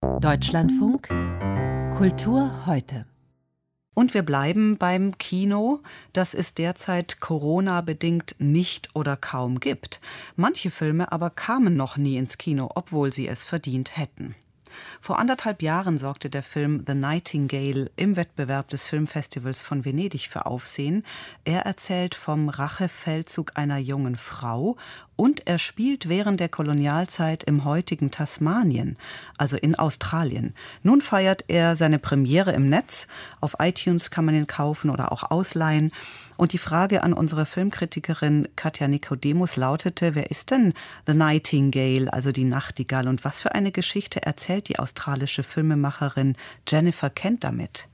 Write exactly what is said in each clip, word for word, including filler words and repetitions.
Deutschlandfunk Kultur heute. Und wir bleiben beim Kino, das es derzeit Corona-bedingt nicht oder kaum gibt. Manche Filme aber kamen noch nie ins Kino, obwohl sie es verdient hätten. Vor anderthalb Jahren sorgte der Film The Nightingale im Wettbewerb des Filmfestivals von Venedig für Aufsehen. Er erzählt vom Rachefeldzug einer jungen Frau und er spielt während der Kolonialzeit im heutigen Tasmanien, also in Australien. Nun feiert er seine Premiere im Netz. Auf iTunes kann man ihn kaufen oder auch ausleihen. Und die Frage an unsere Filmkritikerin Katja Nikodemus lautete, wer ist denn The Nightingale, also die Nachtigall, und was für eine Geschichte erzählt die australische Filmemacherin Jennifer Kent damit?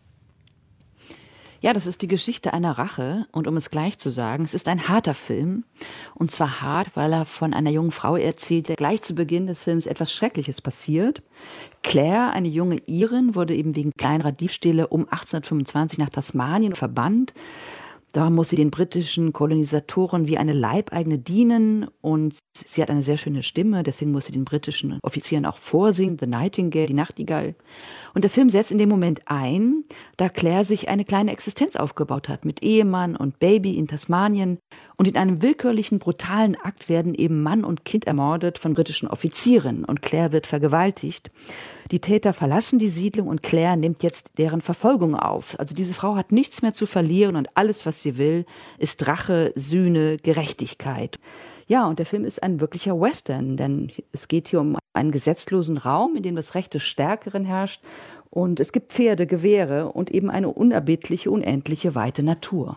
Ja, das ist die Geschichte einer Rache. Und um es gleich zu sagen, es ist ein harter Film. Und zwar hart, weil er von einer jungen Frau erzählt, der gleich zu Beginn des Films etwas Schreckliches passiert. Claire, eine junge Irin, wurde eben wegen kleinerer Diebstähle um achtzehnhundertfünfundzwanzig nach Tasmanien verbannt. Da muss sie den britischen Kolonisatoren wie eine Leibeigene dienen und sie hat eine sehr schöne Stimme, deswegen muss sie den britischen Offizieren auch vorsingen, The Nightingale, die Nachtigall. Und der Film setzt in dem Moment ein, da Claire sich eine kleine Existenz aufgebaut hat mit Ehemann und Baby in Tasmanien und in einem willkürlichen, brutalen Akt werden eben Mann und Kind ermordet von britischen Offizieren und Claire wird vergewaltigt. Die Täter verlassen die Siedlung und Claire nimmt jetzt deren Verfolgung auf. Also diese Frau hat nichts mehr zu verlieren und alles, was sie will, ist Rache, Sühne, Gerechtigkeit. Ja, und der Film ist ein wirklicher Western, denn es geht hier um einen gesetzlosen Raum, in dem das Recht des Stärkeren herrscht und es gibt Pferde, Gewehre und eben eine unerbittliche, unendliche, weite Natur.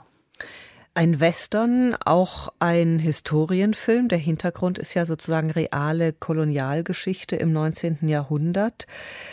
Ein Western, auch ein Historienfilm. Der Hintergrund ist ja sozusagen reale Kolonialgeschichte im neunzehnten Jahrhundert.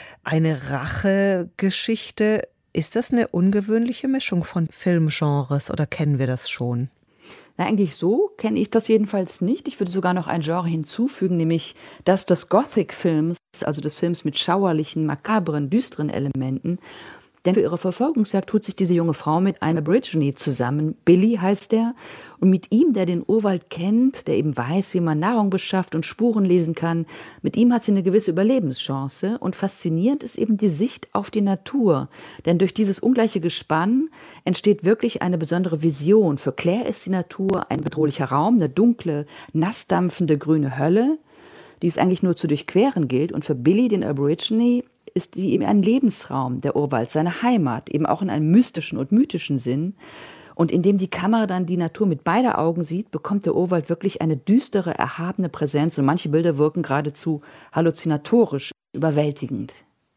Eine Rachegeschichte. Ist das eine ungewöhnliche Mischung von Filmgenres oder kennen wir das schon? Na, eigentlich so kenne ich das jedenfalls nicht. Ich würde sogar noch ein Genre hinzufügen, nämlich das des Gothic-Films, also des Films mit schauerlichen, makabren, düsteren Elementen. Denn für ihre Verfolgungsjagd tut sich diese junge Frau mit einem Aborigine zusammen. Billy heißt er. Und mit ihm, der den Urwald kennt, der eben weiß, wie man Nahrung beschafft und Spuren lesen kann, mit ihm hat sie eine gewisse Überlebenschance. Und faszinierend ist eben die Sicht auf die Natur. Denn durch dieses ungleiche Gespann entsteht wirklich eine besondere Vision. Für Claire ist die Natur ein bedrohlicher Raum, eine dunkle, nassdampfende grüne Hölle, die es eigentlich nur zu durchqueren gilt. Und für Billy, den Aborigine, ist die eben ein Lebensraum, der Urwald, seine Heimat, eben auch in einem mystischen und mythischen Sinn. Und indem die Kamera dann die Natur mit beider Augen sieht, bekommt der Urwald wirklich eine düstere, erhabene Präsenz. Und manche Bilder wirken geradezu halluzinatorisch, überwältigend.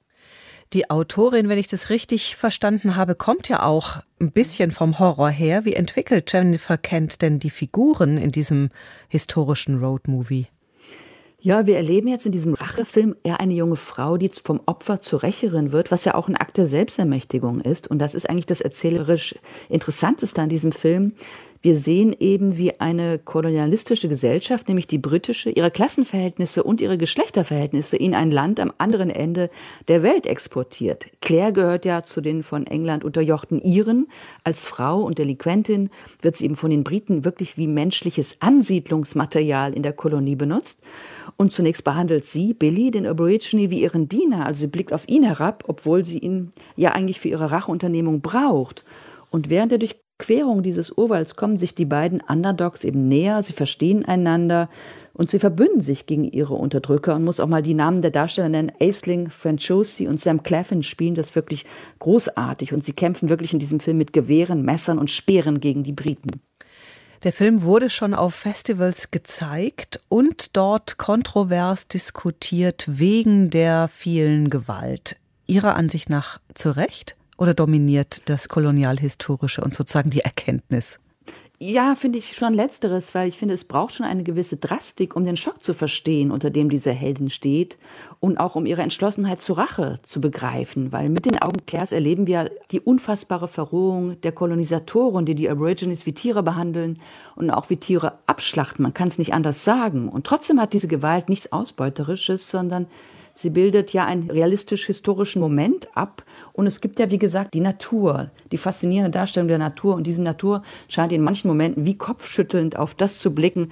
Die Autorin, wenn ich das richtig verstanden habe, kommt ja auch ein bisschen vom Horror her. Wie entwickelt Jennifer Kent denn die Figuren in diesem historischen Roadmovie? Ja, wir erleben jetzt in diesem Rachefilm eher eine junge Frau, die vom Opfer zur Rächerin wird, was ja auch ein Akt der Selbstermächtigung ist. Und das ist eigentlich das erzählerisch Interessanteste an diesem Film. Wir sehen eben, wie eine kolonialistische Gesellschaft, nämlich die britische, ihre Klassenverhältnisse und ihre Geschlechterverhältnisse in ein Land am anderen Ende der Welt exportiert. Claire gehört ja zu den von England unterjochten Iren. Als Frau und Delinquentin wird sie eben von den Briten wirklich wie menschliches Ansiedlungsmaterial in der Kolonie benutzt. Und zunächst behandelt sie, Billy, den Aborigine, wie ihren Diener. Also sie blickt auf ihn herab, obwohl sie ihn ja eigentlich für ihre Racheunternehmung braucht. Und während der Durchquerung dieses Urwalds kommen sich die beiden Underdogs eben näher, sie verstehen einander und sie verbünden sich gegen ihre Unterdrücker. Und muss auch mal die Namen der Darsteller nennen. Aisling Franciosi und Sam Claflin spielen das wirklich großartig. Und sie kämpfen wirklich in diesem Film mit Gewehren, Messern und Speeren gegen die Briten. Der Film wurde schon auf Festivals gezeigt und dort kontrovers diskutiert wegen der vielen Gewalt. Ihrer Ansicht nach zu Recht oder dominiert das Kolonialhistorische und sozusagen die Erkenntnis? Ja, finde ich schon Letzteres, weil ich finde, es braucht schon eine gewisse Drastik, um den Schock zu verstehen, unter dem diese Heldin steht und auch um ihre Entschlossenheit zur Rache zu begreifen, weil mit den Augen Claires erleben wir die unfassbare Verrohung der Kolonisatoren, die die Aborigines wie Tiere behandeln und auch wie Tiere abschlachten. Man kann es nicht anders sagen. Und trotzdem hat diese Gewalt nichts Ausbeuterisches, sondern sie bildet ja einen realistisch-historischen Moment ab. Und es gibt ja, wie gesagt, die Natur, die faszinierende Darstellung der Natur. Und diese Natur scheint in manchen Momenten wie kopfschüttelnd auf das zu blicken,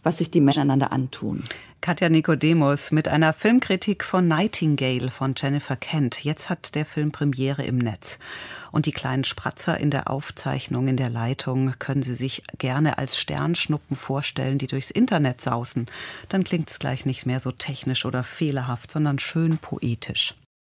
was sich die Menschen einander antun. Katja Nikodemus mit einer Filmkritik von Nightingale von Jennifer Kent. Jetzt hat der Film Premiere im Netz. Und die kleinen Spratzer in der Aufzeichnung, in der Leitung, können Sie sich gerne als Sternschnuppen vorstellen, die durchs Internet sausen. Dann klingt es gleich nicht mehr so technisch oder fehlerhaft, sondern schön poetisch.